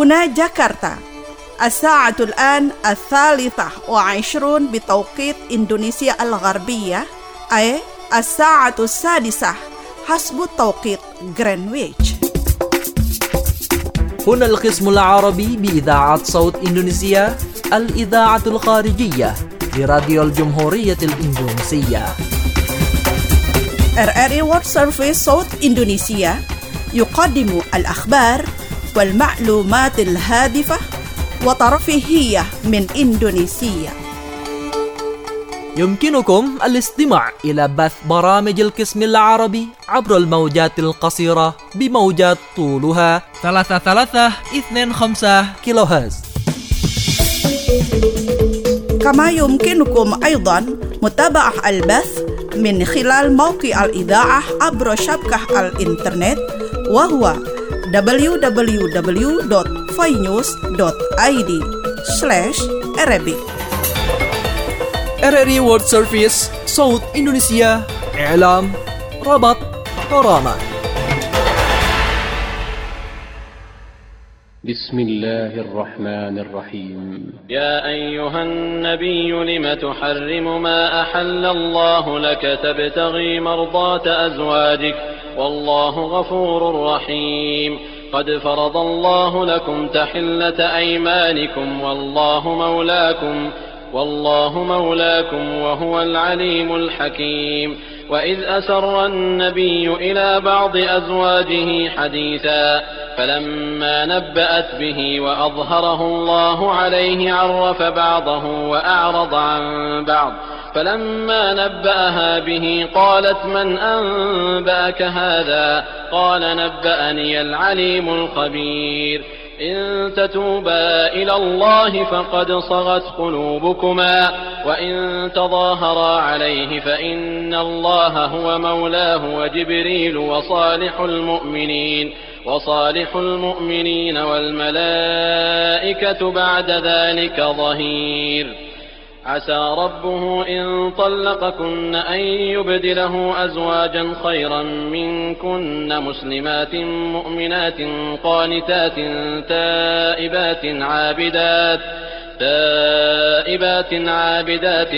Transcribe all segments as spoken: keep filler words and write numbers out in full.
هنا جاكرتا الساعة الآن الثالثة وعشرون بتوقيت إندونيسيا الغربية، أي الساعة السادسة حسب توقيت غرينتش. هنا القسم العربي بإذاعة صوت إندونيسيا، الإذاعة الخارجية لراديو الجمهورية الإندونيسية. إر آر إي World Service صوت إندونيسيا يقدم الأخبار والمعلومات الهادفة وترفيهية من إندونيسيا. يمكنكم الاستماع إلى بث برامج القسم العربي عبر الموجات القصيرة بموجات طولها ثلاثة ثلاثة اثنين خمسة كيلو هرتز. كما يمكنكم أيضا متابعة البث من خلال موقع الإذاعة عبر شبكة الإنترنت، وهو دبليو دبليو دبليو دوت فاينيوز دوت آي دي سلاش Arabic. إر آر إي World Service صوت إندونيسيا، إعلام، ربط، برامج. بسم الله الرحمن الرحيم. يا أيها النبي لم تحرم ما أحل الله لك تبتغي مرضات أزواجك والله غفور رحيم. قد فرض الله لكم تحلة أيمانكم والله مولاكم والله مولاكم وهو العليم الحكيم. وإذ أسر النبي إلى بعض أزواجه حديثا فلما نبأت به وأظهره الله عليه عرف بعضه وأعرض عن بعض، فلما نبأها به قالت من أنبأك هذا؟ قال نبأني العليم الخبير. إن تتوبا إلى الله فقد صغت قلوبكما وإن تظاهرا عليه فإن الله هو مولاه وجبريل وصالح المؤمنين وصالح المؤمنين والملائكة بعد ذلك ظهير. عسى ربه إن طلقكن أن يبدله أزواجا خيرا منكن مسلمات مؤمنات قانتات تائبات عابدات تائبات عابدات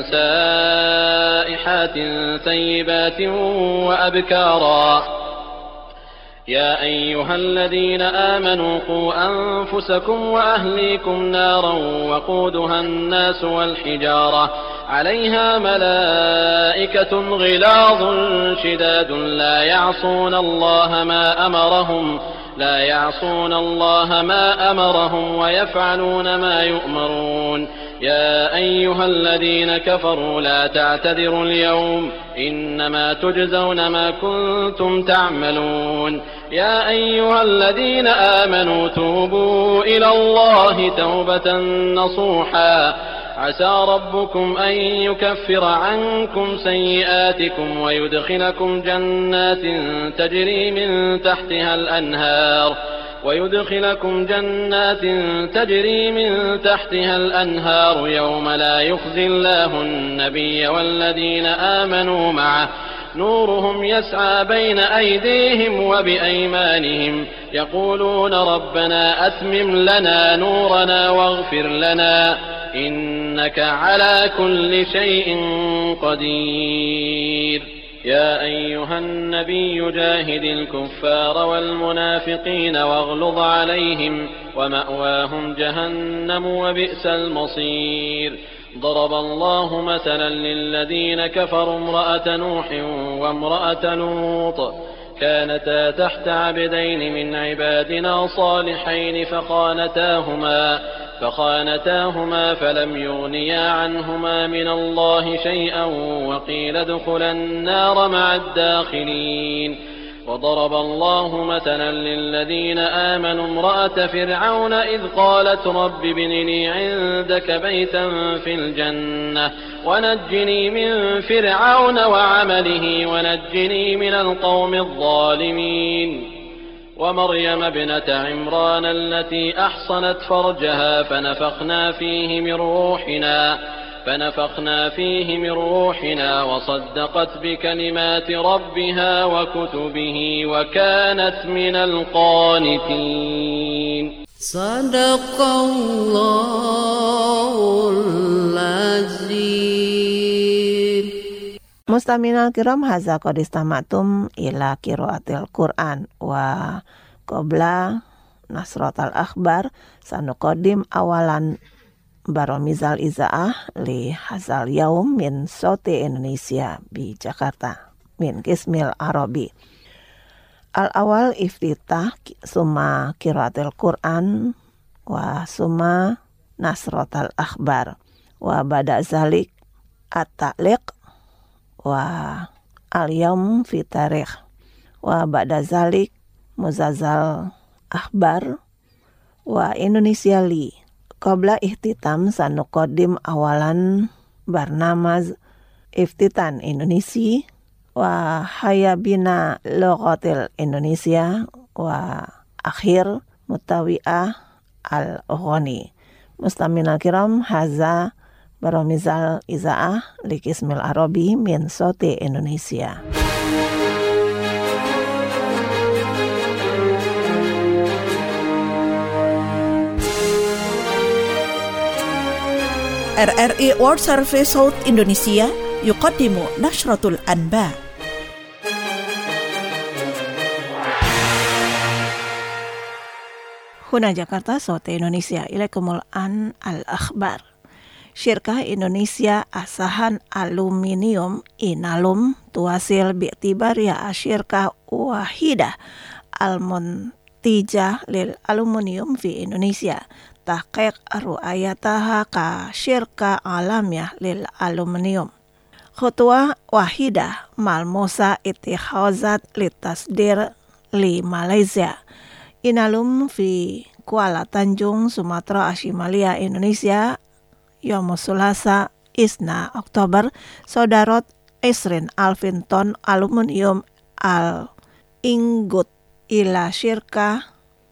سائحات ثيبات وأبكارا. يا أيها الذين آمنوا قوا أنفسكم وأهليكم نارا وقودها الناس والحجارة عليها ملائكة غلاظ شداد لا يعصون الله ما أمرهم لا يعصون الله ما أمرهم ويفعلون ما يؤمرون. يا أيها الذين كفروا لا تعتذروا اليوم إنما تجزون ما كنتم تعملون. يا أيها الذين آمنوا توبوا إلى الله توبة نصوحا عسى ربكم أن يكفر عنكم سيئاتكم ويدخلكم جنات تجري من تحتها الأنهار ويدخلكم جنات تجري من تحتها الأنهار يوم لا يخزي الله النبي والذين آمنوا معه نورهم يسعى بين أيديهم وبأيمانهم يقولون ربنا أتمم لنا نورنا واغفر لنا إنك على كل شيء قدير. يا أيها النبي جاهد الكفار والمنافقين واغلظ عليهم ومأواهم جهنم وبئس المصير. ضرب الله مثلا للذين كفروا امرأة نوح وامرأة لوط كانتا تحت عبدين من عبادنا صالحين فخانتاهما فخانتاهما فلم يغنيا عنهما من الله شيئا وقيل ادخلا النار مع الداخلين. وضرب الله مثلا للذين آمنوا امرأة فرعون إذ قالت رب ابن لي عندك بيتا في الجنة ونجني من فرعون وعمله ونجني من القوم الظالمين. ومريم ابنة عمران التي أحصنت فرجها فنفخنا فيه من روحنا فنفخنا فيه من روحنا وصدقت بكلمات ربها وكتبه وكانت من القانتين. Sadaqallahul azim. Mustaminal kiram haza qad istamatum ila qiraatil Qur'an wa qabla nasratal akhbar sanuqaddim awalan baromizal izaah li hazal yaum min Sauti Indonesia di Jakarta min Kismil Arabi. Al awal iftitah summa qiraatil Qur'an wa summa nasratal akhbar wa bada zalik at-ta'liq wa al yaum fi tarikh wa ba'da zalik muzazal akhbar wa Indonesia li qabla ihtitam sanuqaddim awalan barnamaz iftitan Indonesia wa hayabina lughatil Indonesia wa akhir mutawi'ah al-ghani. Mustaminal kiram haza baromizal izaah li Kismil Arabi min Sauti Indonesia. R R I World Service South Indonesia yuqaddimu Nashratul Anba. Huna Jakarta, Sauti Indonesia, ilaikumul an al-akhbar. Syirkah Indonesia Asahan Aluminium Inalum tuasil bi'tibaria asyirkah wahidah al-muntijah lil aluminium fi Indonesia tahqiq ru'ayataha ka syirkah alamiyah lil aluminium. Khutwah wahidah malmusa ittikhazat litasdir li Malaysia. Inalum fi Kuala Tanjung, Sumatera Ashimalia, Indonesia, Yomus Sulasa, Isna Oktober, Sodarot Isrin Alvin ton aluminium al ingut ila syirka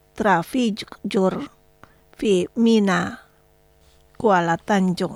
Trafijur fi Mina Kuala Tanjung.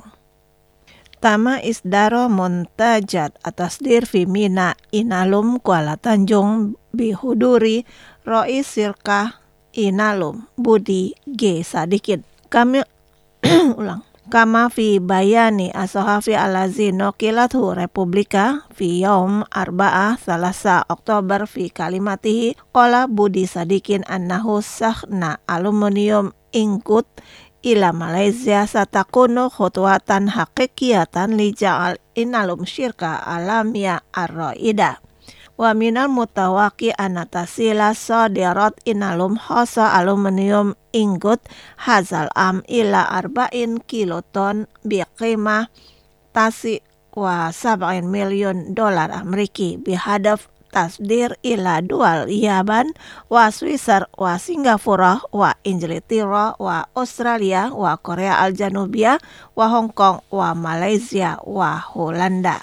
Tama isdaro muntajat atasdir fi Mina Inalum Kuala Tanjung bihuduri Rois Syirkah Inalum Budi G. Sadikin. Kami ulang. Kama fi bayani asohafi alazi nokilathu Republika fi yaum arba'ah salasa Oktober fi kalimatihi qala Budi Sadikin annahu sahna aluminium ingkut ila Malaysia satakunu khutwatan haqiqiyatan li ja'al inalum syirka alamia ar-ra'idah. Wa minal mutawaki anatasila sodirat inalum hosa aluminium ingot hazal am ila arba'in kiloton biqimah tasi wa sab'in milion dolar Ameriki bihadaf tasdir ila dual Yaban wa Swisar wa Singapura wa Inglaterra wa Australia wa Korea Al-Janubia wa Hong Kong wa Malaysia wa Holanda.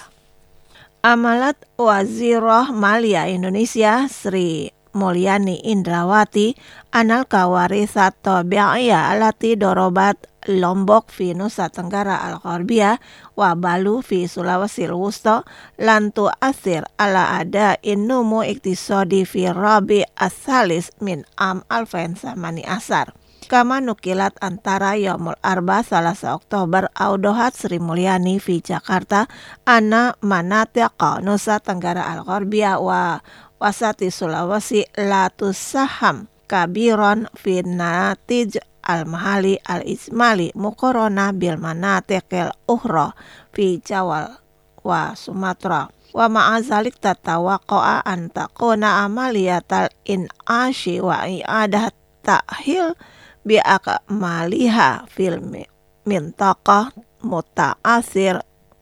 Amalat Wazirah Malia Indonesia Sri Mulyani Indrawati anal kawarisat tabi'iyah alati dorobat Lombok fi Nusa Tenggara Al-Gharbiyah wa Balu fi Sulawesi Wusta lantu asir ala ada innumu iktisodi fi rabi as-salis min am alfain samani asar. Kama nukilat antara Yaumul Arba Salasa Oktober Audohat Sri Mulyani fi Jakarta ana manatiqa Nusa Tenggara Al-Gharbiyah wa wasati Sulawesi latus saham kabiron fi natij al-mahali al-ismali mukorona bil manatiqil uhra fi Jawal wa Sumatera. Wa ma'azalik tatawaqa'a an taquna amaliyatal in'ashi wa i'adah ta'hil bi'akmaliha fil mintaqah muta'asir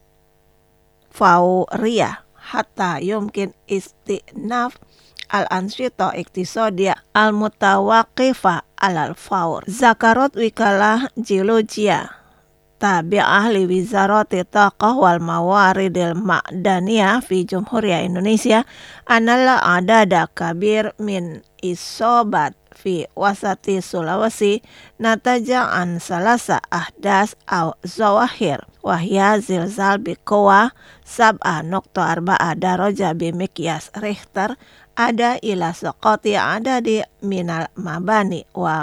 fauriyah hatta yumkin istinaf al-ansyita iktisadiyah al-mutawaqifah alal faur. Zakarot wikalah geologia tabi'ah li wizarati taqah wal mawaridil ma'daniyah fi Jumhuriyah Indonesia anala adada kabir min isobat fi wasati Sulawesi nataja an salasa ahdas aw zawahir wahya zilzal biqawa sab'a nokta arba'a daraja bimikyas Richter ada ila saqati ada di minal mabani wa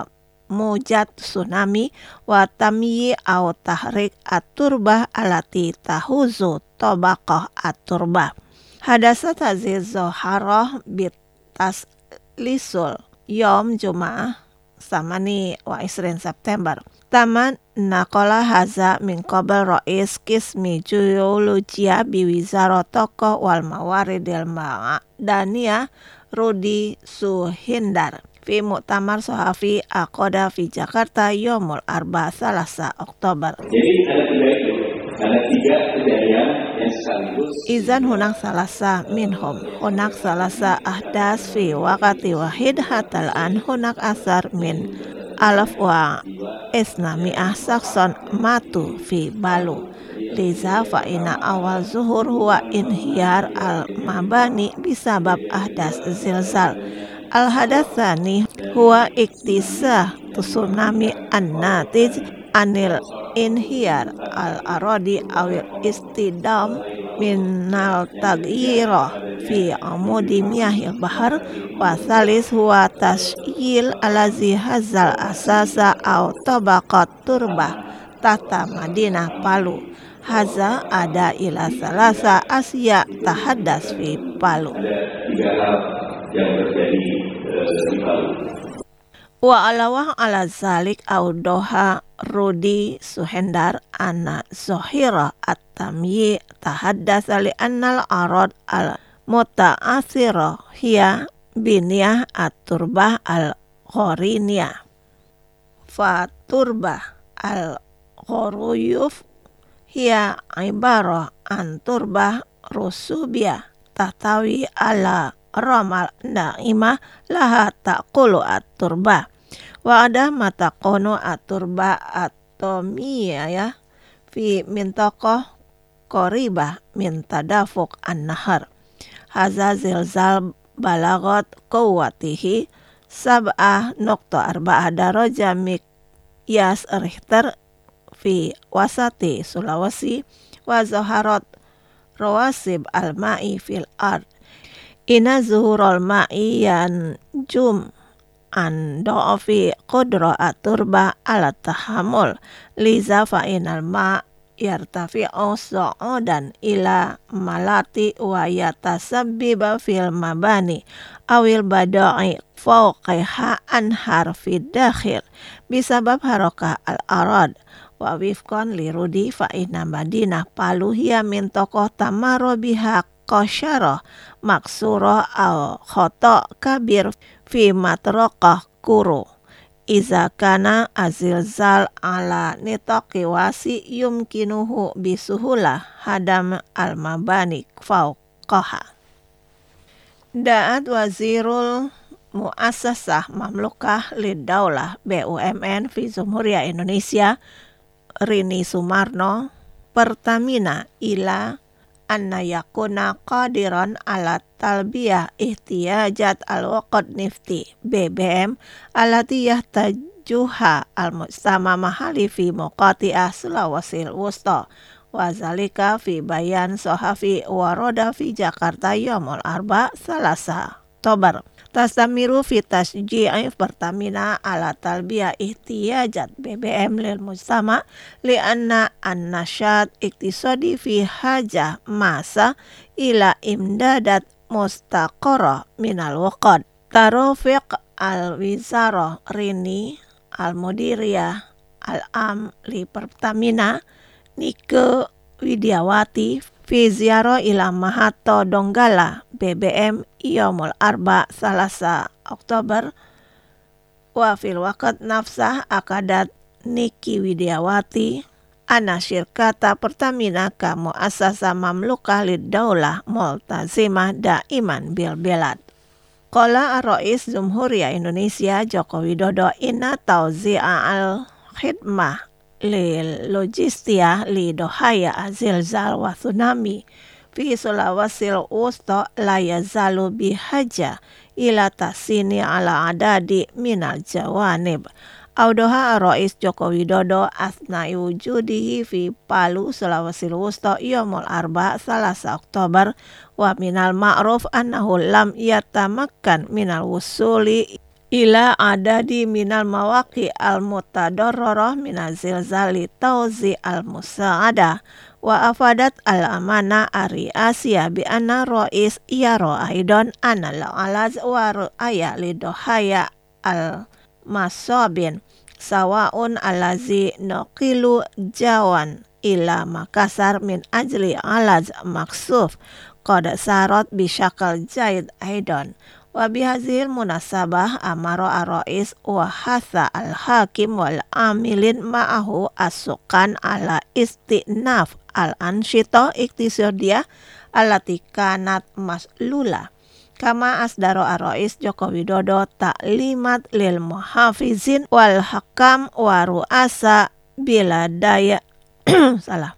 mujat tsunami wa tamyi au tahrik at-turbah alati tahuzu tabaqah at-turbah. Hadasat haziz zoharoh bitas lisul yom Jum'ah samani wa isrin September. Taman nakola haza min qabel Rais Qismi Geologia biwizaro Tokoh wal Mawaridil Ma'daniyah Rudi Suhindar fi Muktamar Sohafi Aqoda fi Jakarta Yomul Arba Salasa Oktober. Jadi ada tiga itu, ada tiga kejadian yang sekaligus. Izan hunak salasa minhum, hunak salasa ahdas fi wakati wahid hatal an hunak asar min alaf wa isnami'ah sakson matu fi balu. Liza fa'ina awal zuhur huwa inhiyar al-mabani bisabab ahdas zilzal. Al-hadatsani huwa iktisah tsunami an-natij anil inhiyar al-aradi awil istidam minal tagyira fi amudi miyahil bahar wa thalis huwa tasyil alazi hazal asasa aw tabaqat turbah tata Madinah Palu. Haza ada ila salasa asya tahaddas fi Palu. Tiga hal yang terjadi di Palu. Wa alawah ala zalik audoha Rudi Suhendar anna zohira at-tamyi tahaddas li annal arad al muta'athira hiya biniyah at-turbah al-ghoriniyah fa turbah al-ghoruyuf hiya ibarah an turbah rusubiyah tahtawi ala ramal na'imah laha taqulu at-turbah wa ada mataqonu at-turbah at-tomiyah ya fi mintaqah qaribah min tadafuq an-nahar. Haza zilzal balagot quwwatihi sab'ah nukta arba'ah daraja miqyas Richter fi wasati Sulawesi wa zaharat rawasib al-ma'i fil ard. Ina zuhurul ma'i yan jum an do'afi qudra at-turba ala tahamul liza fa'inal ma' yartafi'u so'odan ila malati wa yatasabbiba fil mabani awil bada'i fawqiha anhar fid dakhil bisabab harakah al-arad wa wifqan li Rudi fa'ina Madinah Palu hiya min tokoh tamaro biha qasyarah maksura au khata kabir fi matraqah kuru iza kana azilzal ala nitaqi wasi yumkinuhu bisuhulah hadam al-mabani fauqaha. Da'at wazirul muassasah mamlukah lidaulah B U M N fi Jumhuriyah Indonesia Rini Sumarno Pertamina ila anna yakuna qadiran ala talbiyah ihtiyajat al-waqt nifti B B M alati yahtajuha al-mujtama mahali fi muqati'ah Sulawasil Wusta wa zalika fi bayan sohafi waroda fi Jakarta Yomul Arba Salasa Oktober. Tasamiru fi tasji'i Pertamina ala talbiyah ihtiyajat B B M lil mujtama li anna an-nasyat iktisadi fi hajah masa ila imdadat mustaqarah minal waqad. Tarofiq al-wizarah Rini al-mudiriyah al-am li Pertamina Nike Widiawati fi ziarah ila Mahato Donggala B B M Yomul Arba Salasa Oktober wa fil waqt nafsah akadat Niki Widiawati ana syirkata Pertamina ka muassasa mamlukah lid-daulah multazimah daiman bil bilad. Qala ar-Rais Jumhuriyah Indonesia Joko Widodo inna tauzi'a al-khidmah lil logistia li dohaya zilzal wa tsunami fi Sulawasil Wusta la yazalu bihaja ila tasini ala adadi minal jawanib. Audoha Rais Joko Widodo asna'i wujudihi fi Palu Sulawasil Wusta Yomul Arba Salasa Oktober wa minal ma'ruf annahu lam yatamakkan minal wusuli ila adadi minal mawaqi al-mutadarrarah minazil zali tauzi al-musa'ada wa afadat al-amana ari Asia bi anna rois yaro aidon anna al-alaz wa ru'aya lidohaya al-masobin sawaun alazi noqilu jawan ila Makassar min ajli alaz maksuf qad sarat bisyakal jaid aidon wa bihazil munasabah amara ar-rais wa hatha al-hakim wal amilin ma'ahu asukan ala istinaf al-ansyita iktisadiyah allati kanat maslula kama asdaro ar-rais Joko Widodo taklimat lil muhafizin wal hakam wa ru'asa bila daya salah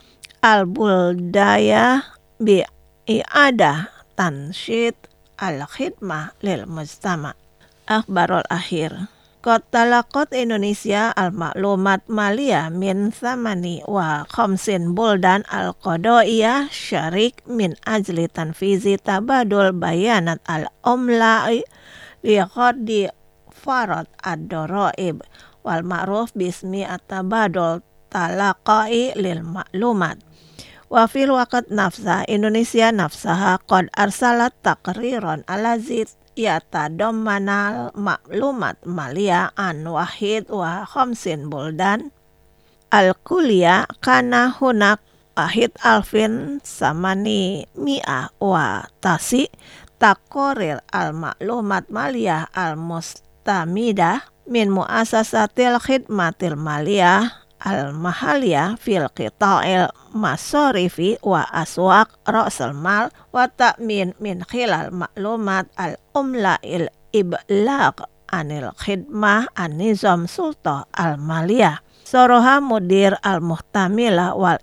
al-buldaya bi i'adah tansyid al-khidmah lil mujtama. Akhbarul akhir qad talaqat Indonesia al-maklumat maliyah min thamani wa khamsin buldan al-qadaiyah syarik min ajli tanfizi tabadul bayanat al-umla'i liqaddi farad ad-daraib wal ma'ruf bismi at-tabadul talaqai lil maklumat. Wa fil waqt nafsa Indonesia nafsaha qad arsalat taqriran alazi yatadammanal maklumat maliyah an wahid wa khamsin buldan al-kuliah kana hunak wahid alfin samani mi'ah wa tasi takorir al-maklumat maliyah al-mustamidah min muasasatil khidmatil maliyah al-mahaliyah fil qita'il masorifi wa aswaq ra'sul mal wa ta'min min khilal maklumat al-umla'il iblaq anil khidmah an-nizam sulta al-maliyah soroha mudir al-muhtamilah wal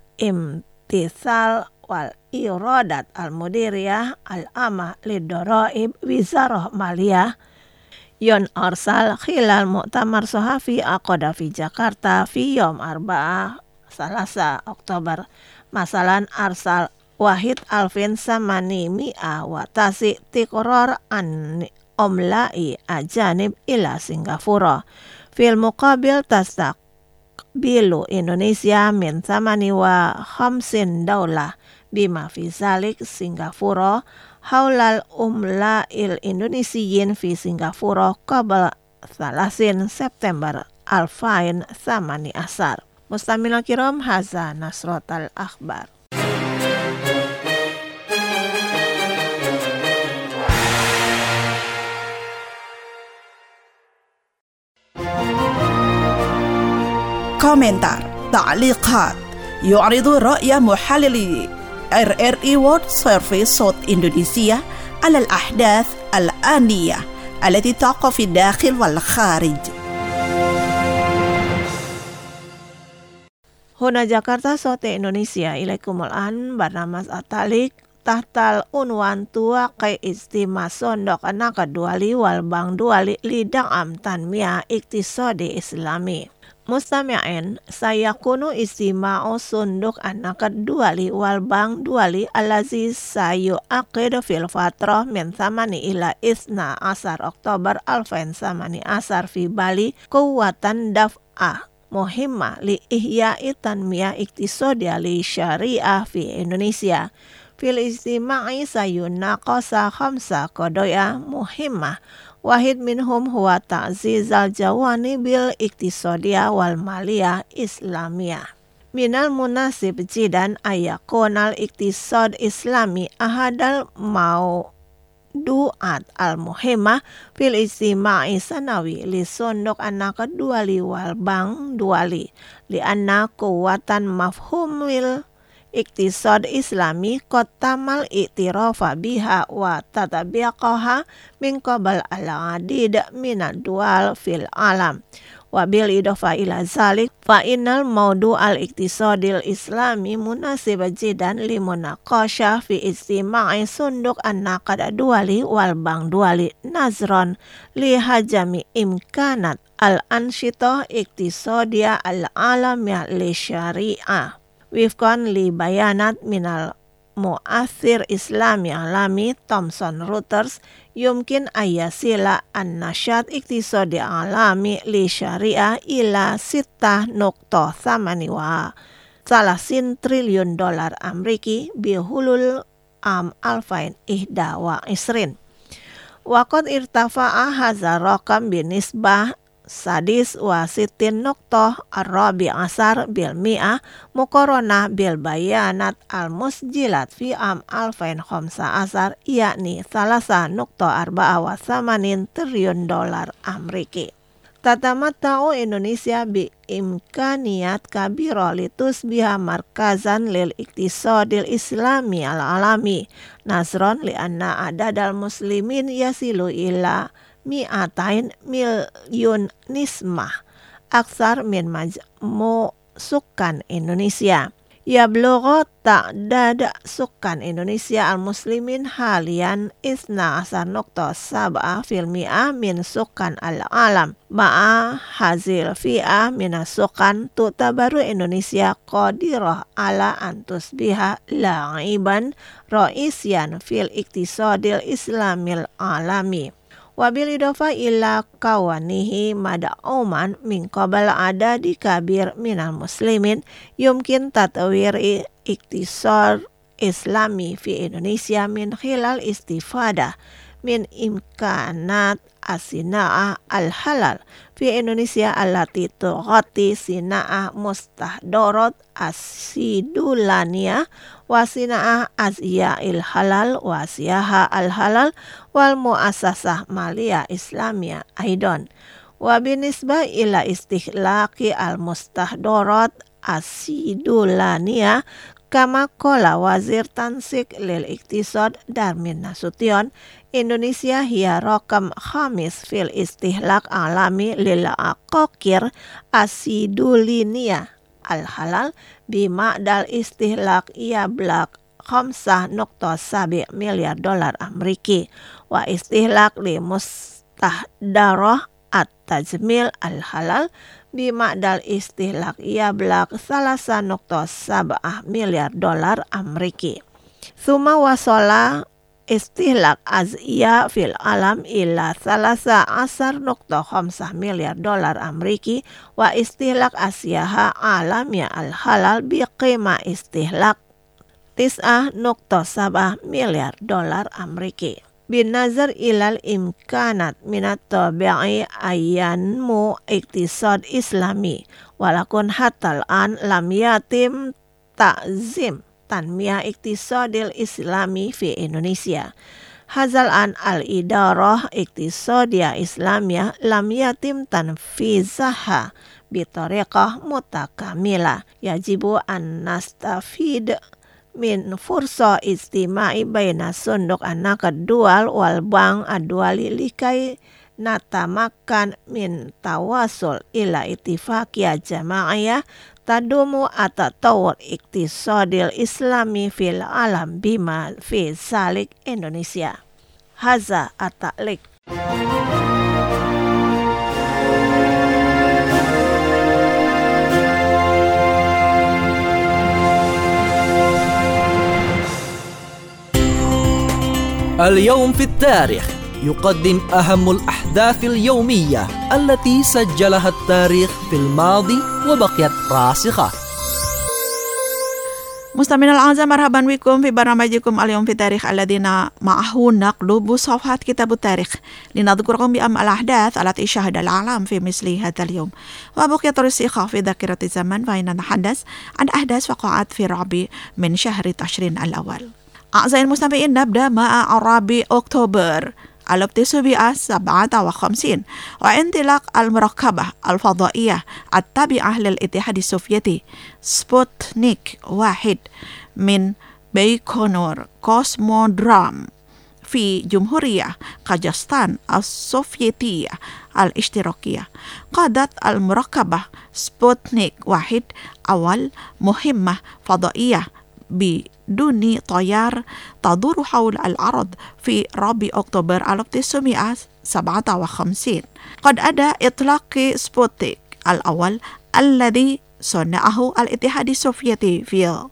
imtithal wal iradat al-mudiriyah al-amah lidaraib wizarah maliyah yon arsal khilal mu'tamar sohafi aqada fi Jakarta fi yom arba'ah salasa Oktober masalan arsal wahid alfin samani mi'ah wa tasi tiqrar an omla'i ajanib ila Singapura fil muqabil tasdak bilu Indonesia min samani wa khamsin daulah bima fi zalik Singapura haulal umla'il Indonesiyin fi Singapura qabla salasin September alfain samani asar. Mustamina kiram haza nasrotal akhbar. komentar, ta'liqat, yu'ridu ra'ya muhallili R R I World Service صوت إندونيسيا على الأحداث الآنية التي تقع في الداخل والخارج. Huna Jakarta صوت Indonesia ilaikumul an barnamas atalik tahtal unwan tua kai istima sondok anak duali wal bang duali lidang am tanmia iktisadi islami. Mustami'in saya kunu istima'u sunduk anak duali wal bang duali alazi sayu aqid fil fatrah min thamani ila isna asar Oktober alfain samani asar fi Bali kuwatan daf'ah muhimmah li ihya'i tanmiyah iktisadia li syariah fi Indonesia. Fil istima'i sayuna qasa khamsa qadaya muhimmah wahid minhum huwa ta'zizal jawani bil iktisadiyah wal maliyah islamiyah. Minal munasib jidan ayakonal iktisad islami ahadal mau duat al muhimmah fil istima'i sanawi li sondok anak duali wal bang duali li anna kuwatan mafhumil iktisad islami qad tamal i'tirafa biha wa tatabiqaha min qabal al-adid minad dual fil alam wa bil idafa ila zalik fa innal mawdu' al-iktisadil islami munasib jidan li munaqasha fi istima'i sunduk an-naqad duali wal bang duali nazron li hajami imkanat al-ansyitah iktisadiyah al-alamiyah li syari'ah wifqan li bayanat minal mu'athir Islami alami Thomson Reuters yumkin ayasila an-nasyat iktisadi alami li syariah ila sita nukta thamani wa salasin triliun dolar Ameriki bihulul am alfain ihda wa isrin. Waqad irtafa'a hadza raqam binisbah sadis wa sitin nuktoh ar-rabi asar bil mi'ah muqaranah bil bayanat al-musjilat fi am alfain khamsa asar yakni salasa nuktoh arba'a wa thamanin triliun dolar Ameriki. Tatamatta'u Indonesia bi imkaniyat kabira litusbiha markazan lil iktisadil islami al-alami nasron li anna adadal muslimin yasilu ila mi'atain milyun nismah aksar min majmu sukan Indonesia. Ya blogho ta'dad sukan Indonesia al-muslimin halian isna asar nukta sab'a fil mi'ah min sukan al-alam. Ma'a hazil fi'ah min sukan tu'tabaru Indonesia qadirah ala antusbiha la'iban ra'isyan fil iktisadil islamil alami. Wabil idofa ila kawanihi mada'uman min qabal ada di kabir minal muslimin yumkin tatawir iktisar islami fi Indonesia min khilal istifada min imkanat asina'ah al-halal fi Indonesia allati tughati sina'ah mustahdarat asidulania wa sina'ah azya'il halal wa siyaha al-halal wal mu'assasah maliyah islamiyah aidan wa binisbah ila istikhlaqi al-mustahdarat asidulania kama qala wazir tansik lil iktisad Darmin Nasution Indonesia hiya raqam khamis fil istihlak alami lil aqaqir asidulinia al-halal bima dal istihlak yablak khamsah nukta sabi miliar dolar Ameriki wa istihlak li mustahdarah at-tajmil al-halal bima dal istihlak yablak salasa nukta sab'ah miliar dolar Ameriki. Suma wasola istihlak azia fil alam ila salasa asar nukta khamsah miliar dolar Ameriki wa istihlak asyaha alamnya al-halal biqima istihlak tis'ah nukta sab'ah miliar dolar Ameriki. Bin nazar ilal imkanat minat tabi'i ayanmu iktisad islami walakun hatal an lam yatim ta'zim tanmiyah iktisadil islami fi Indonesia. Hazal an al-idarah iktisadiyah islamiyah lam yatim tanfizaha bitariqah mutakamilah yajibu an nastafid min fursa istimai baina sunduk anak dual wal bank aduali likai natamakan min tawasul ila ittifaqiyah jama'iyah tadumu atatawur iktisadil islami fil alam bima fi salik Indonesia. Haza at-ta'liq. اليوم في التاريخ يقدم أهم الأحداث اليومية التي سجلها التاريخ في الماضي وبقيت راسخة. مستمعينا الأعزاء مرحبا بكم في برنامجكم اليوم في التاريخ الذين معه نقلب صفحات كتاب التاريخ لنذكركم بأهم الأحداث التي شهد العالم في مثل هذا اليوم وبقيت راسخة في ذاكرة الزمن فإننا نتحدث عن أحداث وقعت في الربيع من شهر تشرين الأول. أعزائي المستمعين نبدأ مع ربيع أكتوبر ألف وتسعمائة وسبعة وخمسين وانطلاق المركبة الفضائية التابعة للاتحاد السوفيتي سبوتنيك واحد من بيكونور كوسمودروم في جمهورية قزاقستان السوفيتية الاشتراكية. قادت المركبة سبوتنيك واحد أول مهمة فضائية بدون طيار تدور حول الأرض في ربيع أكتوبر ألف وتسعمائة وسبعة وخمسين. قد أدى إطلاق سبوتنيك الأول الذي صنعه الاتحاد السوفيتي في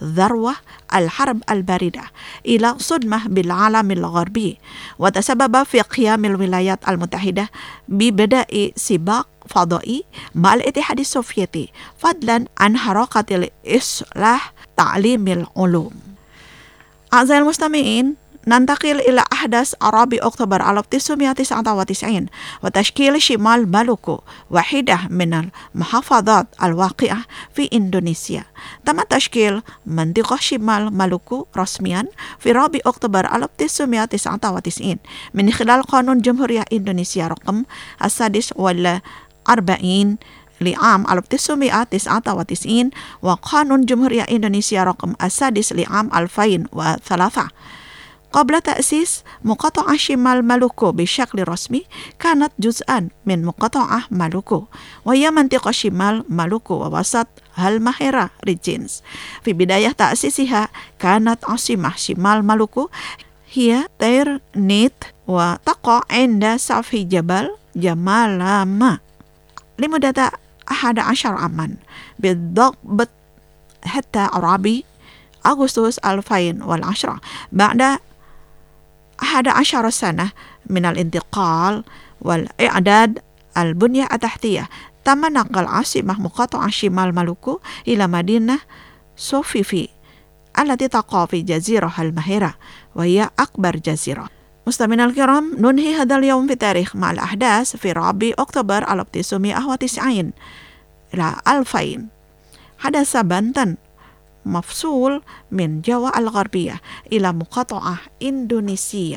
ذروة الحرب الباردة إلى صدمة بالعالم الغربي، وتسبب في قيام الولايات المتحدة ببدء سباق فضائي مع الاتحاد السوفيتي، فضلا عن حركة الإصلاح تعليم العلوم. أعزائي المستمعين، ننتقل إلى أحداث عربي أكتوبر ألف وتسعمائة وتسعة وتسعين وتشكيل شمال مالوكو واحدة من المحافظات الواقعة في إندونيسيا. تم تشكيل منطقة شمال مالوكو رسميا في رابع أكتوبر ألف وتسعمائة وتسعة وتسعين من خلال قانون جمهورية إندونيسيا رقم السادس والأربعين لعام ألف وتسعمائة وتسعة وتسعين وقانون جمهورية إندونيسيا رقم السادس لعام ألفين وثلاثة. قبل تأسيس مقاطعة شمال مالوكو بشكل رسمي، كانت جزءا من مقاطعة مالوكو، وهي منطقة شمال مالوكو ووسط هالماهيرا ريجينز. في بداية تأسيسها كانت عاصمة شمال مالوكو هي تيرنيت، وتقع عند سفح جبل جمالاما لمدة أحد عشر عاما بالضبط حتى رابع أغسطس ألفين وعشرة. بعد أحد عشر سنة من الانتقال والإعداد البنية التحتية، تم نقل عاصمة مقاطعة شمال مالوكو إلى مدينة سوفيفي التي تقع في جزيرة الماهيرا، وهي أكبر جزيرة. مستمعينا الكرام، ننهي هذا اليوم في تاريخ مع الأحداث في رابع أكتوبر ألف وتسعمائة وتسعين إلى ألفين. حدث بنتن مفصول من جاوا الغربية إلى مقاطعة إندونيسيا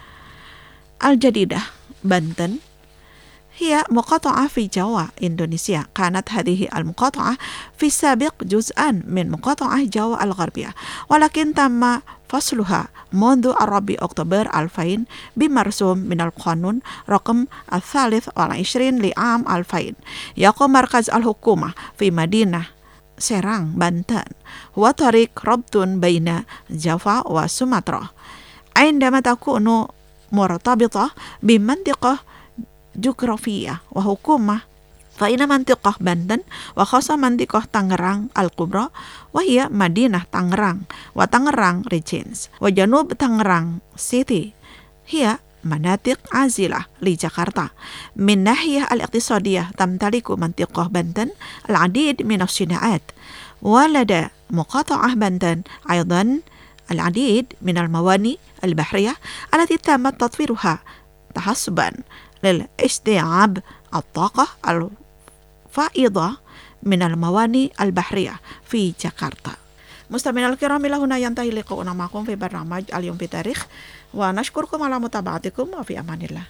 الجديدة. بنتن هي مقاطعة في جاوا إندونيسيا. كانت هذه المقاطعة في السابق جزءا من مقاطعة جاوا الغربية، ولكن تم فصلها منذ الرابع أكتوبر ألفين بمرسوم من القانون رقم الثالث والعشرين لعام ألفين. يقوم مركز الحكومة في مدينة سيرang بنتن، هو طريق ربط بين جافا وسومطرة عندما تكون مرتبطة بمنطقة جغرافية وحكومة، فإن منطقة بنتن وخاصة منطقة تانgerang الكبرى وهي مدينة تانgerang وتانgerang ريجينز وجنوب تانgerang سيتي هي مناطق عازلة لجاكرتا. من ناحية الاقتصادية تمتلك منطقة بنتن العديد من الصناعات، ولدى مقاطعة بنتن أيضا العديد من الموانئ البحرية التي تم تطويرها تحسبا للاستيعاب الطاقة الفائضة من الموانئ البحرية في جاكرتا. مستمعينا الكرام، إلى هنا ينتهي لقاؤنا معكم في برنامج اليوم في تاريخ، ونشكركم على متابعتكم وفي أمان الله.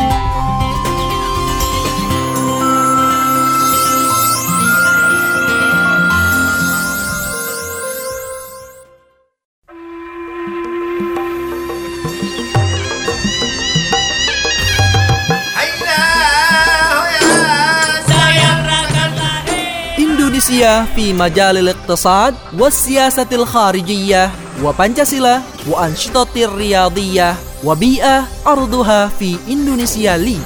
إندونيسيا في مجال الاقتصاد والسياسة الخارجية وبنشاسيلا وأنشطة الرياضية وبيئة أرضها في إندونيسيا لي.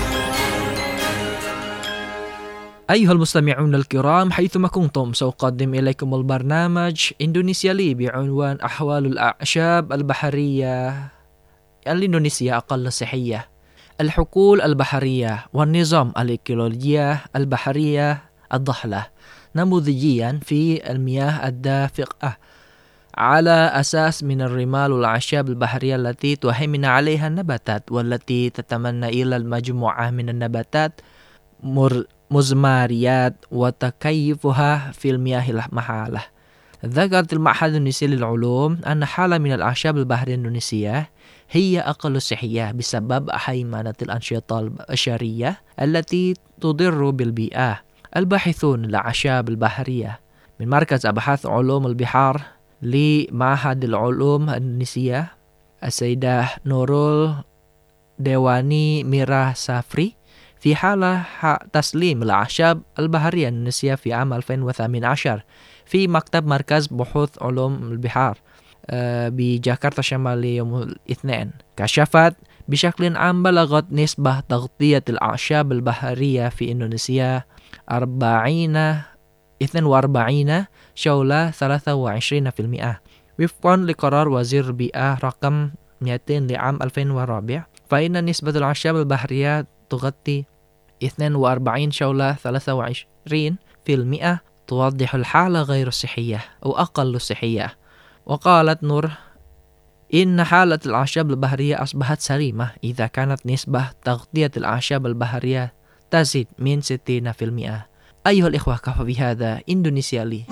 أيها المستمعون الكرام، حيثما كنتم سأقدم إليكم البرنامج إندونيسيا لي بعنوان أحوال الأعشاب البحرية الإندونيسية أقل صحية، الحقول البحرية والنظام الإيكولوجية البحرية الضحلة نموذجيا في المياه الدافئة على أساس من الرمال والأعشاب البحرية التي تهيمن عليها النباتات والتي تتمنى إلى المجموعة من النباتات مزماريات وتكيفها في المياه المحالة. ذكرت المعهد الإندونيسي للعلوم أن حالة من الأعشاب البحرية الإندونيسية هي أقل صحية بسبب هيمنة الأنشطة البشرية التي تضر بالبيئة. الباحثون الأعشاب البحرية من مركز أبحاث علوم البحار لمعهد العلوم الإندونيسية السيدة نورول ديواني ميرا سافري في حالة تسليم الأعشاب البحرية الإندونيسية في عام ألفين وثمانية عشر في مكتب مركز بحوث علوم البحار بجاكرتا شمالي يوم الاثنين. كشفت بشكل عام بلغت نسبة تغطية الأعشاب البحرية في إندونيسيا أربعين اثنين وأربعين شولة ثلاثة وعشرين في المئة وفقا لقرار وزير البيئة رقم مئتين لعام ألفين وأربعة فإن نسبة الأعشاب البحرية تغطي اثنين وأربعين شولة ثلاثة وعشرين في المئة توضح الحالة غير الصحية أو أقل صحية. وقالت نور إن حالة الأعشاب البحرية أصبحت سليمة إذا كانت نسبة تغطية الأعشاب البحرية تزيد من ستين في المئة. أيها الإخوة كفى بهذا إندونيسيا لي.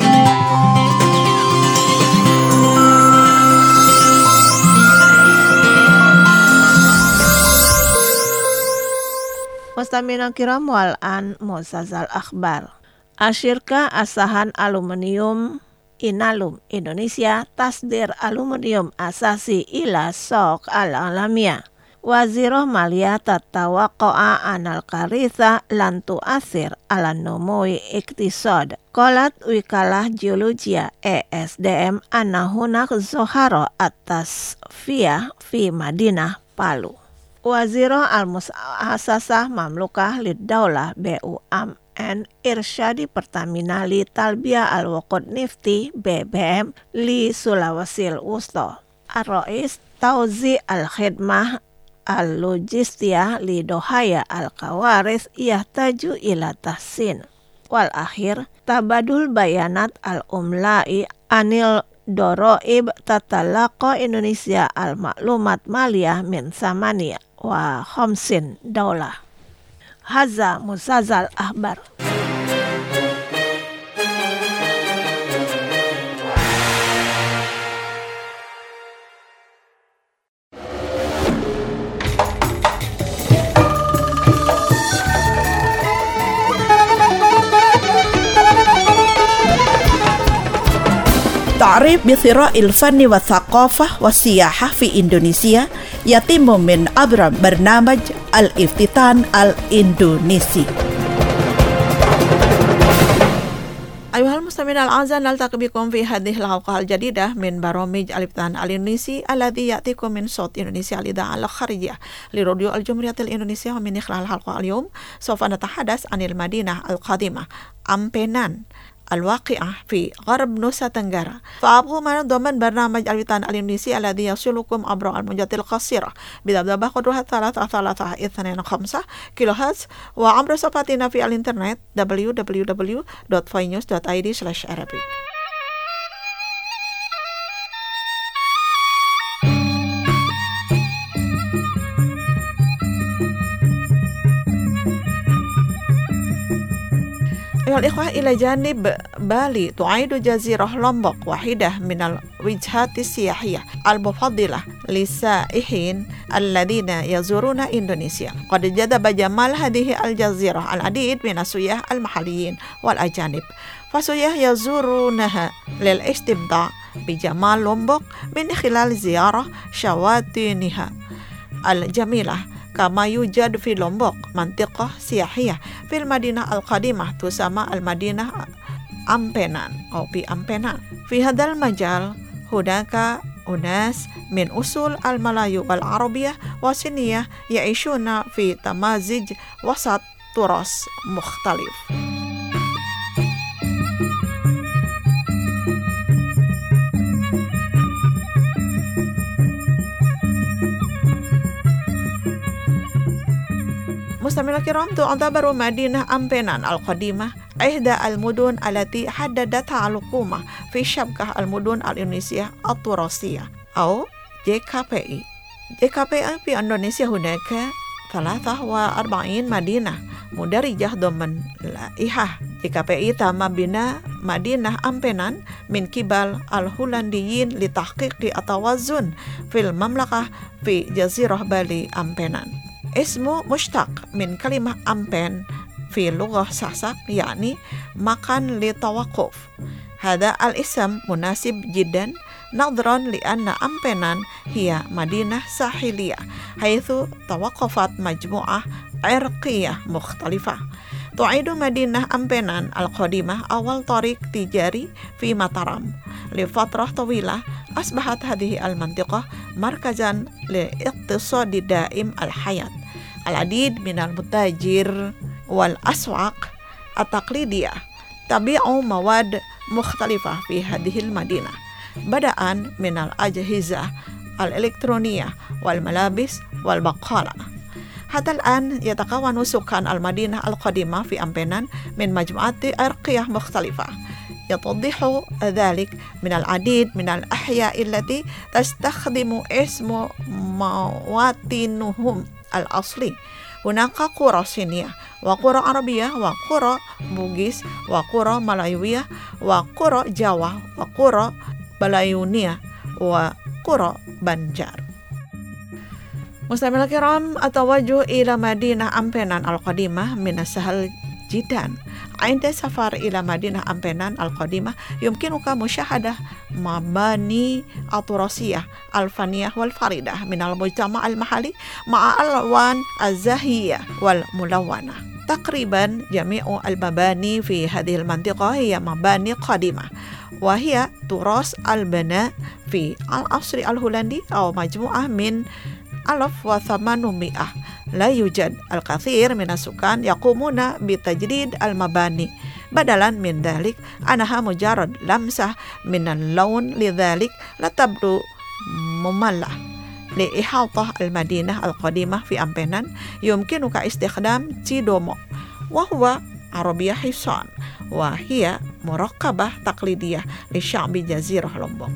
Mustamina kiram wal an Musazal Akhbar. Asyirka asahan aluminium Inalum Indonesia tasdir aluminium asasi ila sok al-alamiyah. Waziroh Maliyah tatawaqa'a anal karitha lan tu'athir ala numui iktisad. Qalat wikalah geologia E S D M anna hunak zoharo atas fiyah fi Madinah Palu. Waziroh al-Musasasah Mamlukah Lid-Daulah B U M N Irsyadi Pertamina li Talbiyah al-Waqud Nifti B B M li Sulawasil Wusta. Ar-Rais Tauzi al-Khidmah al-Logistiyah li Dohaya al-Kawaris yahtaju ila tahsin. Wal akhir tabadul bayanat al-umla'i anil doroib tatalaqa Indonesia al-maklumat maliyah min samania wa khamsin daulah. Haza Musazal Akhbar. تعريف بثراء الفن والثقافة والسياحة في إندونيسيا يتم من عبر برنامج الافتتان الإندونيسي. أيها المستمعين الأعزاء، نلتقي بكم في هذه الحلقة الجديدة من برامج الافتتان الإندونيسي الذي يأتيكم من صوت إندونيسيا الإذاعة الخارجية لراديو الجمهورية الإندونيسية. ومن خلال الحلقة اليوم سوف نتحدث عن المدينة القديمة أمبينان الواقعة في غرب نوسا تنغرا. فأبقوا معنا ضمن برنامج الافتتان الإندونيسي الذي يصلكم عبر الموجات القصيرة بضبط قدرها ثلاثة ثلاثة اثنين خمسة كيلو هرتز وعبر صفحتنا في الإنترنت دبليو دبليو دبليو دوت فاي نيوز دوت آي دي سلاش عربي. أيها الإخوة، إلى جانب بالي تعد جزيرة لومبوك واحدة من الوجهات السياحية المفضلة للسائحين الذين يزورون إندونيسيا. قد جذب جمال هذه الجزيرة العديد من السياح المحليين والأجانب، فالسياح يزورونها للاستمتاع بجمال لومبوك من خلال زيارة شواطئها الجميلة. كما يوجد في لومبوك منطقة سياحية في المدينة القديمة تسمى المدينة أمبينان أو بي أمبينان. في هذا المجال هناك أناس من أصول الملايو والعربية والصينية يعيشون في تمازج وسط تراث مختلف. مستمعينا الكرام، تعتبر مدينة أمبينان القديمة إحدى المدن التي حددتها الحكومة في شبكة المدن الإندونيسية التراثية أو جي كي بي إي. جي كي بي إي في إندونيسيا هناك ثلاثة وأربعين مدينة مندرجة ضمن لائحة جي كي بي إي. تم بناء مدينة أمبينان من قبل الهولنديين لتحقيق التوازن في المملكة في جزيرة بالي أمبينان. اسمه مشتق من كلمة أمبين في اللغة ساسك يعني مكان للتوقف. هذا الاسم مناسب جدا نظرا لأن أمبينان هي مدينة ساحلية حيث توقفت مجموعة عرقية مختلفة. تعد مدينة أمبينان القديمة أول طريق تجاري في ماتارام. لفترة طويلة أصبحت هذه المنطقة مركزا لاقتصاد دائم الحياة. العديد من المتاجر والأسواق التقليدية تبيع مواد مختلفة في هذه المدينة بدءا من الأجهزة الإلكترونية والملابس والبقالة. حتى الآن يتكون سكان المدينة القديمة في أمبينان من مجموعات عرقية مختلفة، يتضح ذلك من العديد من الأحياء التي تستخدم اسم مواطنهم الأصلي. هناك قرى صينية وقرى عربية وقرى بوغيس وقرى ملايوية وقرى جاوا وقرى بلايونية وقرى بنجار. مستمعينا الكرام، التوجه إلى مدينة أمبينان القديمة من السهل جدا. عند السفر إلى مدينة أمبينان القديمة يمكنك مشاهدة مباني التراثية الفنية والفريدة من المجتمع المحلي مع الألوان الزاهية والملونة. تقريبا جميع المباني في هذه المنطقة هي مباني قديمة، وهي تراث البناء في العصر الهولندي أو مجموعة من ألف وثمانمائة. لا يوجد الكثير من السكان يقومون بتجديد المباني، بدلا من ذلك أنها مجرد لمسة من اللون، لذلك لا تبدو مملة. لإحاطة المدينة القديمة في أمبينان يمكنك استخدام تيدومو، وهو عربية حصان، وهي مركبة تقليدية لشعب جزيرة لومبوك.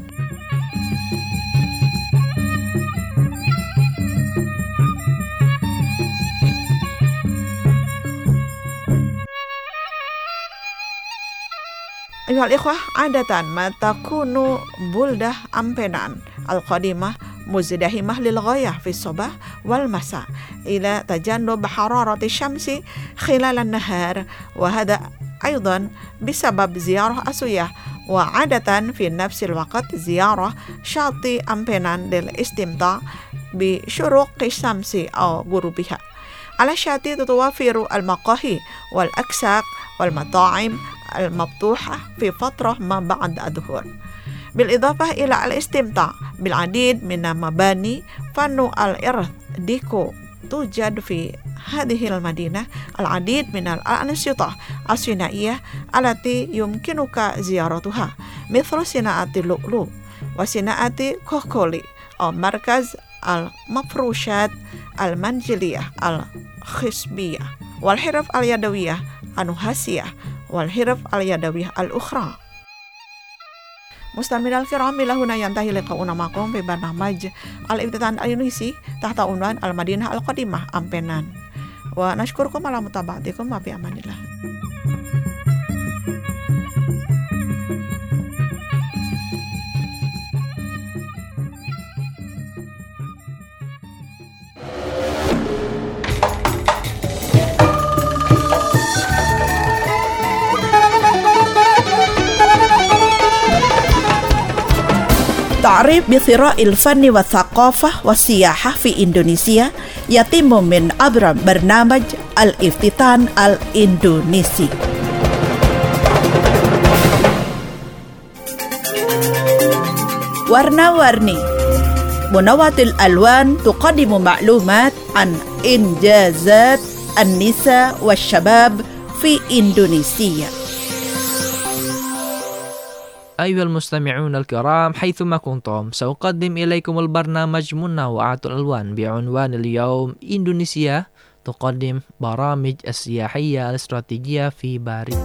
أيها الإخوة، عادة ما تكون بلدة أمبينان القديمة مزدحمة للغاية في الصباح والمساء إلى تجنب حرارة الشمس خلال النهار، وهذا أيضا بسبب زيارة السياح، وعادة في نفس الوقت زيارة شاطئ أمبينان للاستمتاع بشروق الشمس أو غروبها. على الشاطئ تتوفر المقاهي والأكساك والمطاعم المفتوحة في فترة ما بعد الظهر، بالإضافة إلى الاستمتاع بالعديد من مباني فن الإرث ديكو. توجد في هذه المدينة العديد من الأنشطة الصناعية التي يمكنك زيارتها، مثل صناعة اللؤلؤ وصناعة كوكولي أو مركز المفروشات المنزلية الخصبية والحرف اليدوية النحاسية والحرف اليدوية الأخرى. مستمعينا الكرام، إلى هنا ينتهي لقاؤنا معكم في برنامج الافتتاح الإندونيسي تحت عنوان المدينة القديمة أمبينان، ونشكركم على متابعتكم وفي أمان الله. تعريف بثراء الفن والثقافة والسياحة في إندونيسيا يتم من عبر برنامج الافتتاح الإندونيسي. warna-warni منوعة الألوان تقدم معلومات عن إنجازات النساء والشباب في إندونيسيا. أيها المستمعون الكرام، حيثما كنتم سأقدم إليكم البرنامج منوعة الألوان بعنوان اليوم إندونيسيا تقدم برامج السياحية الاستراتيجية في باري.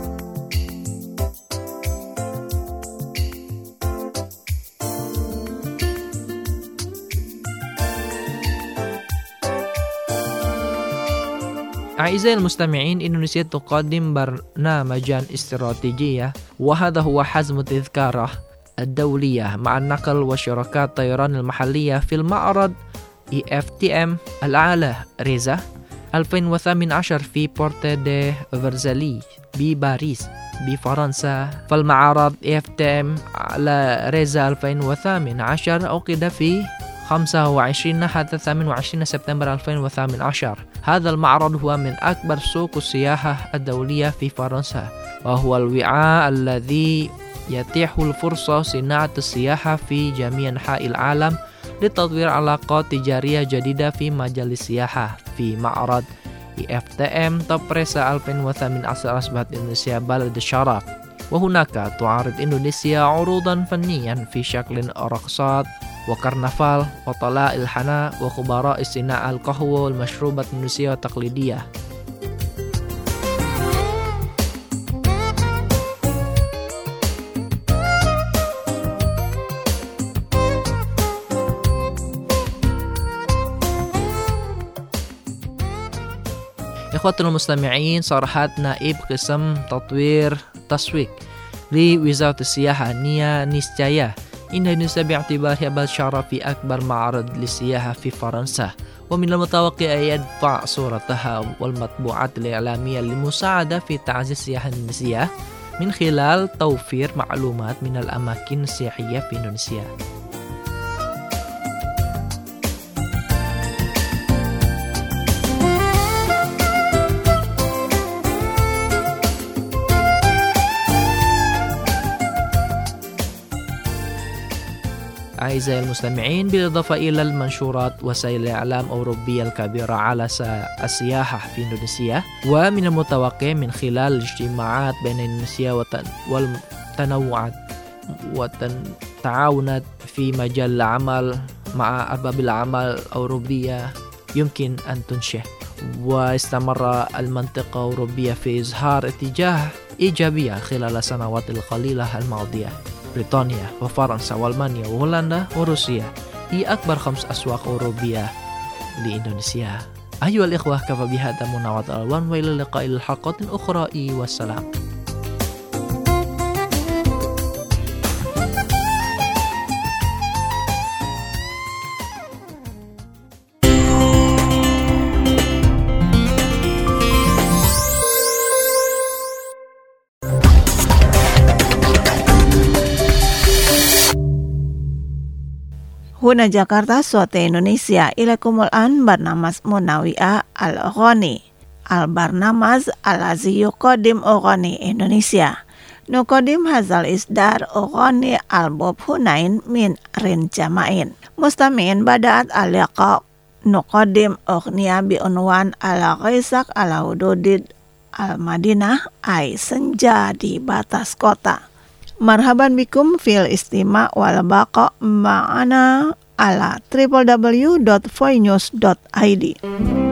أعزائي المستمعين، إندونيسيا تقدم برنامجا استراتيجية، وهذا هو حزم التذكرة الدولية مع النقل وشركات الطيران المحلية في المعرض إي إف تي إم الأعلى ريزا ألفين وثمانية عشر في بورت دي فرزالي بباريس بفرنسا. فالمعرض إي إف تي إم على ريزا ألفين وثمانية عشر عقد في خمسة وعشرين حتى ثمانية وعشرين سبتمبر ألفين وثمانية عشر. هذا المعرض هو من أكبر سوق السياحة الدولية في فرنسا، وهو الوعاء الذي يتيح الفرصة صناعة السياحة في جميع أنحاء العالم لتطوير علاقات تجارية جديدة في مجال السياحة. في معرض إي إف تي إم توب ريزا ألفين وثمانية عشر أصبحت إندونيسيا بلد الشرف وهناك تعرض إندونيسيا عروضا فنيا في شكل رقصات وكرنفال وطلاء الحناء وخبراء صناعة القهوة والمشروبات الإندونيسية التقليدية. Ikhwatul Mustami'in, صرحت نائب قسم تطوير تسويق لوزارة السياحة نيا نيستايا إن إندونيسيا باعتبارها بلد في أكبر معرض للسياحة في فرنسا، ومن المتوقع أن يدفع صورتها والمطبوعات الإعلامية للمساعدة في تعزيز السياحة الإندونيسية من خلال توفير معلومات من الأماكن السياحية في إندونيسيا. أعزائي المستمعين، بالإضافة إلى المنشورات وسائل الإعلام الأوروبية الكبيرة على السياحة في إندونيسيا، ومن المتوقع من خلال الاجتماعات بين إندونيسيا والتنوعات والتعاونات في مجال العمل مع أرباب الأعمال الأوروبية يمكن أن تنشئ. واستمر المنطقة الأوروبية في إظهار اتجاه إيجابية خلال السنوات القليلة الماضية. بريطانيا وفرنسا وألمانيا وهولندا وروسيا هي أكبر خمس أسواق أوروبية لإندونيسيا. أيها الإخوة، كفى بهذا مناوعة الألوان، وإلى اللقاء الحلقات أخرى، والسلام. Huna Jakarta, Sote Indonesia. Ilaikumul an barnamas Munawi'ah al-Oghani. Al-barnamaz al-azi yuqadim Oghani Indonesia. Nuqadim hazal isdar Oghani al-bob hunain min rin jamain. Mustami'in bada'at al-yaqa nuqadim Oghniya bi'unwan ala-ghaisak ala-hududid al-Madinah ay senja di batas kota. Marhaban bikum fil istima wal baqa ma'ana ala w w w dot voinews dot i d.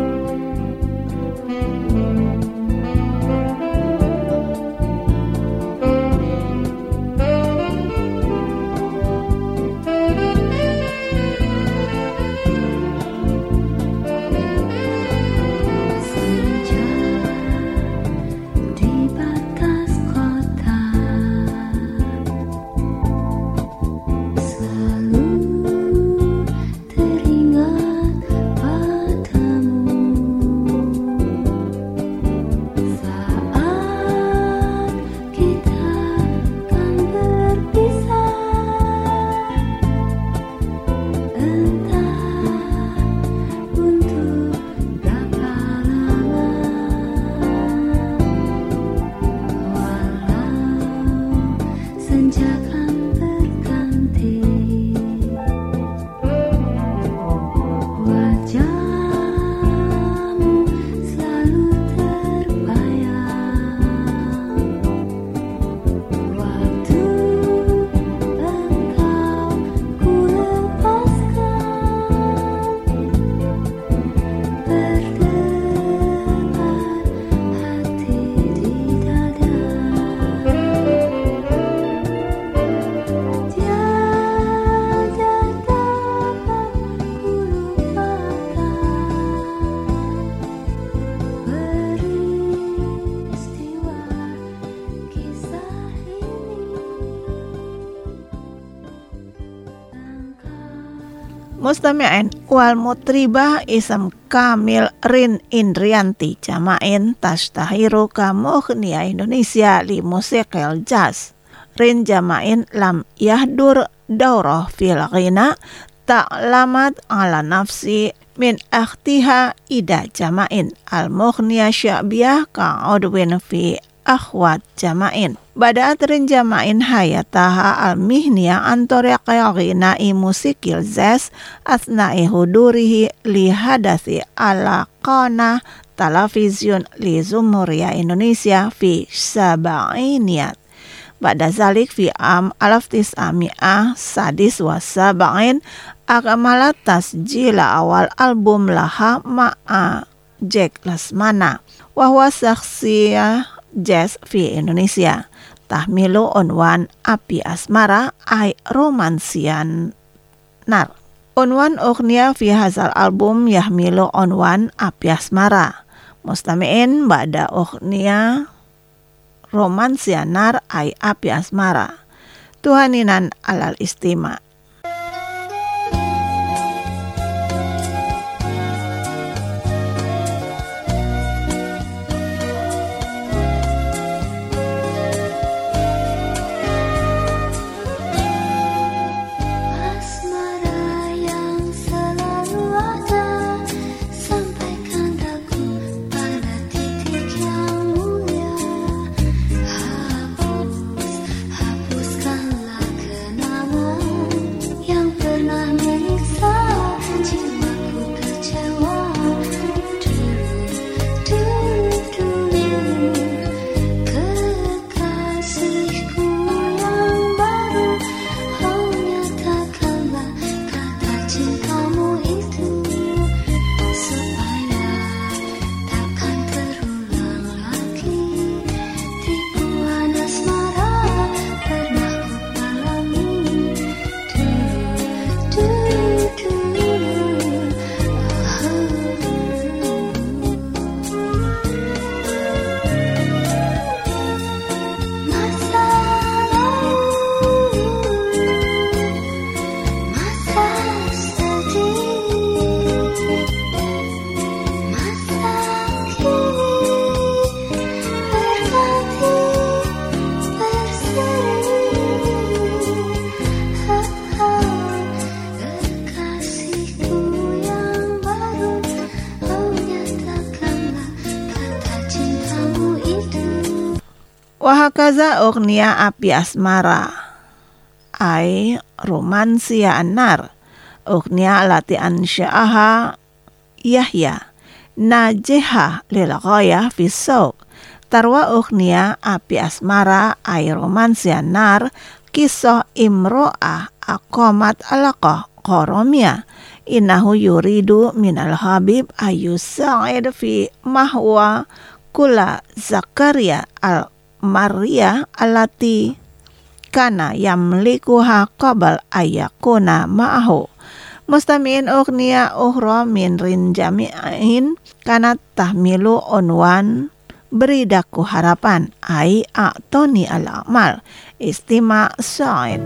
Mustami'in wal mutribah isam Kamil Rin Indrianti jamain tashtahiru ka mughniya Indonesia li musikil jazz. Rin jamain lam yahdur daurah fil ghina ta'lamat ala nafsi min akhtiha ida jamain al mughniya sya'biyah ka udwin fi akhwat jamain. Bada'at rin jamain hayataha al-mihniya antoriqi ghina'i musikil jazz asna'i hudurihi li hadathi ala qanah televisiun li Zumuria Indonesia fi sab'iniyat. Ba'da zalik fi am alaf tis'ami'ah sadis wa sab'in akmalat tasjila awal album laha ma'a Jack Lesmana wa huwa syakhsiyah jazz fi Indonesia. Tahmilu unwan Api Asmara ay romansian nar. Unwan ughniya fi hazal album yahmilu unwan Api Asmara. Mustami'in ba'da ughniya romansian nar ay Api Asmara. Tuhaninan alal istima. Wahakaza ughniya Api Asmara ay romansia anar ughniya lati ansya'aha Yahya najeha lil ghayah fi sawq. Tarwa ughniya Api Asmara ay romansia nar kisah imro'ah aqamat alaqah qaromiyah innahu yuridu minal habib ayusa'id fi mahwa kula Zakaria al Maria alati kana yamlikuha qabal ayakuna ma'ahu. Mustami'in ughniya ukhra min rin jami'in kanat tahmilu unwan beridaku harapan ai a'toni al-amal istima sa'id.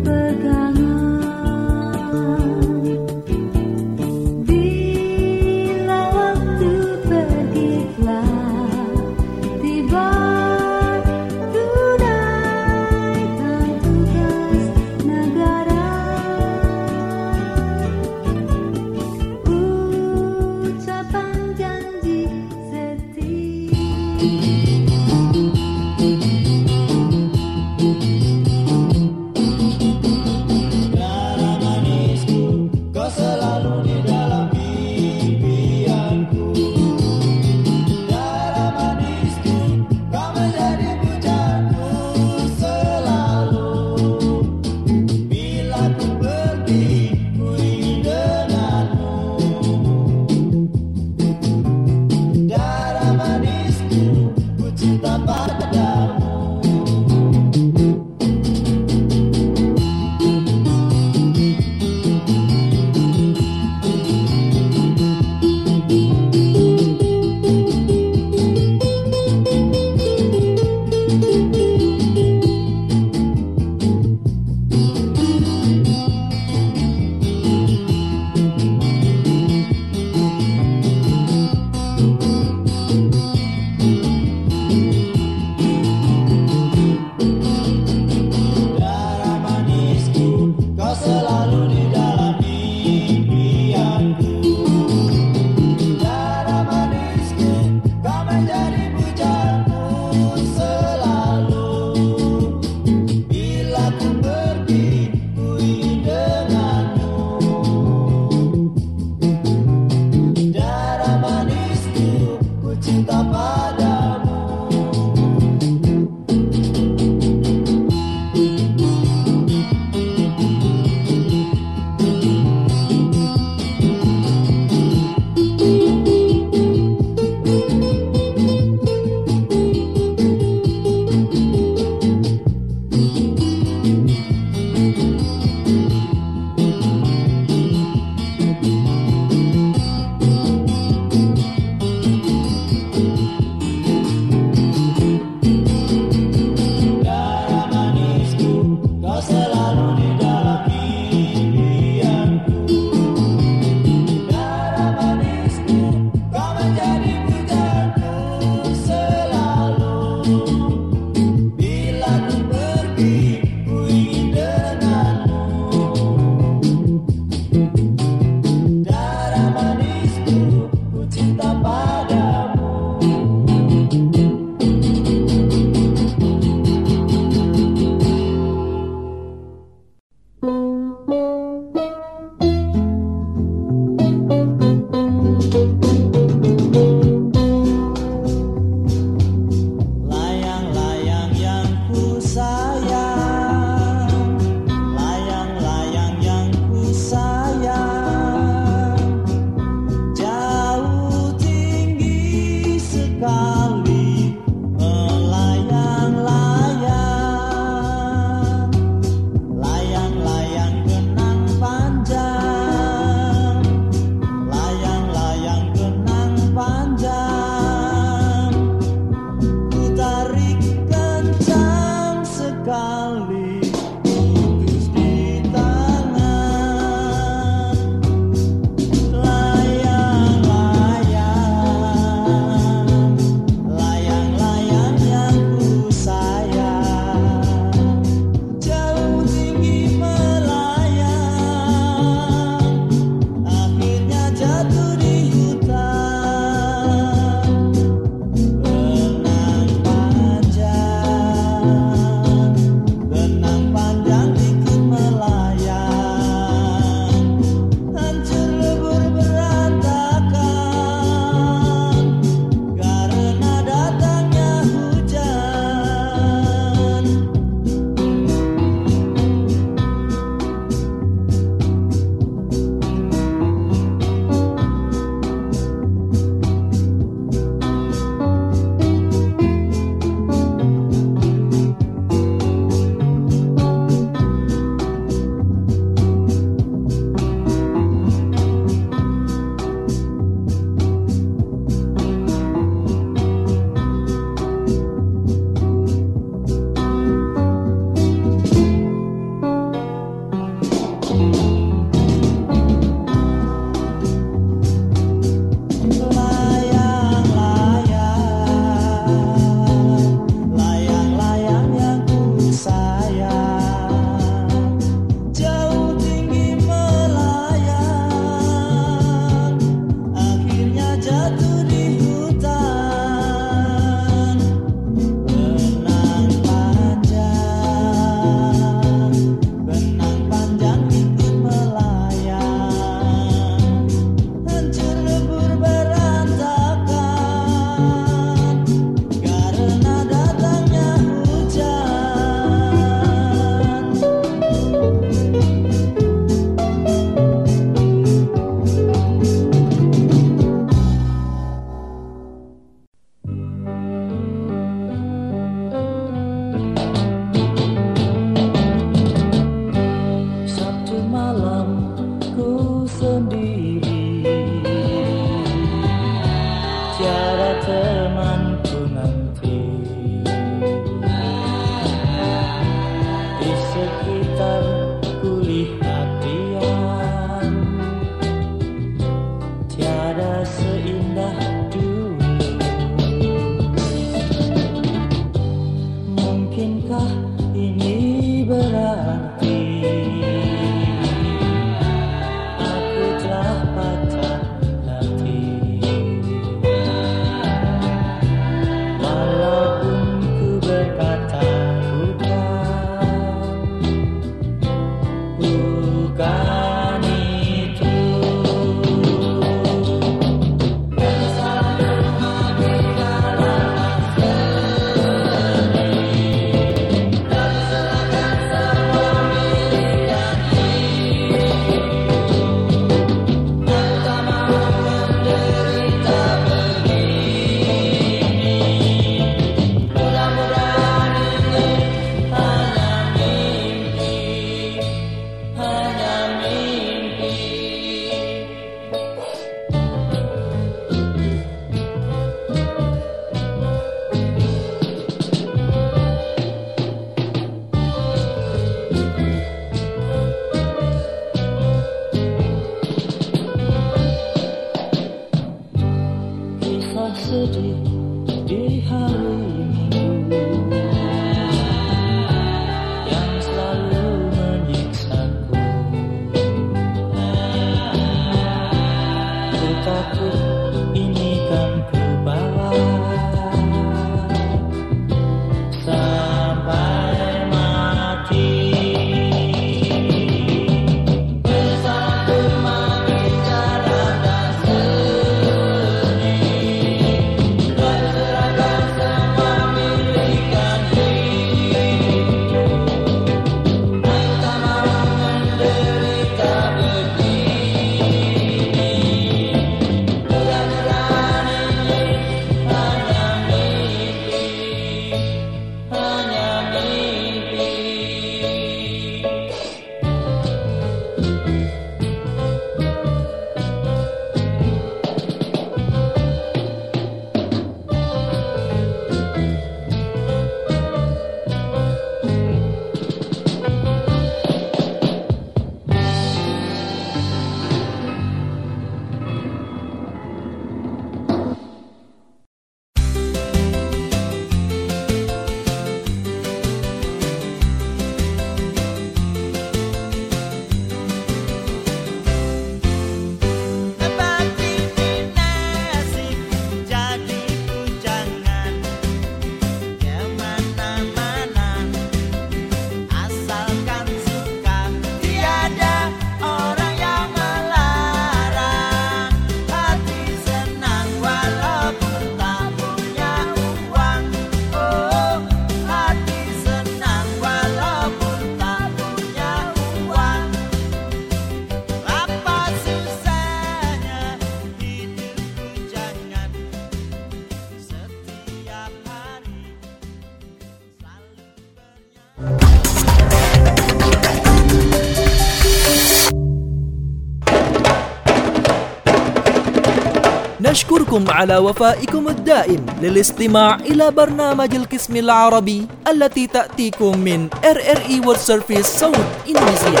نشكركم على وفائكم الدائم للاستماع إلى برنامج القسم العربي التي تأتيكم من إر إر إي World Service صوت إندونيسيا.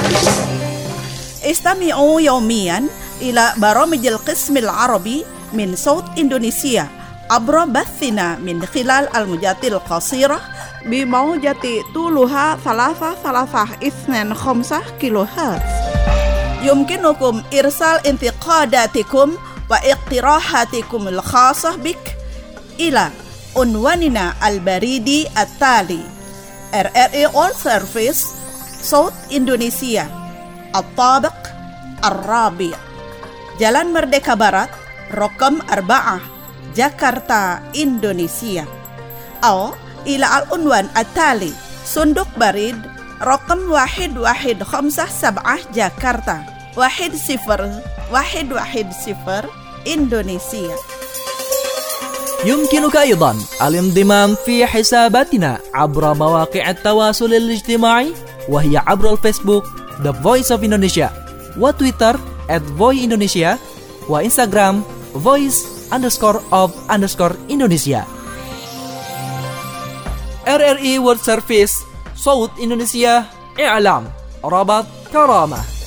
استمعوا يوميا إلى برامج القسم العربي من صوت إندونيسيا عبر بثنا من خلال الموجات القصيرة بموجة طولها ثلاثة ثلاثة اثنين خمسة كيلو هرتز. يمكنكم إرسال انتقاداتكم واقتراحاتكم الخاصة بك إلى عنواننا البريدي التالي إر إر إي World Service صوت إندونيسيا الطابق الرابع Jalan Merdeka Barat رقم أربعة جاكرتا إندونيسيا أو إلى العنوان التالي صندوق بريد رقم واحد واحد خمسة سبعة جاكرتا واحد صفر واحد واحد صفر إندونيسيا. يمكنك أيضا الانضمام في حساباتنا عبر مواقع التواصل الاجتماعي وهي عبر الفيسبوك The Voice of Indonesia وتويتر at voice indonesia وإنستغرام voice underscore of underscore Indonesia. إر إر إي World Service صوت إندونيسيا إعلام ربط كرامة.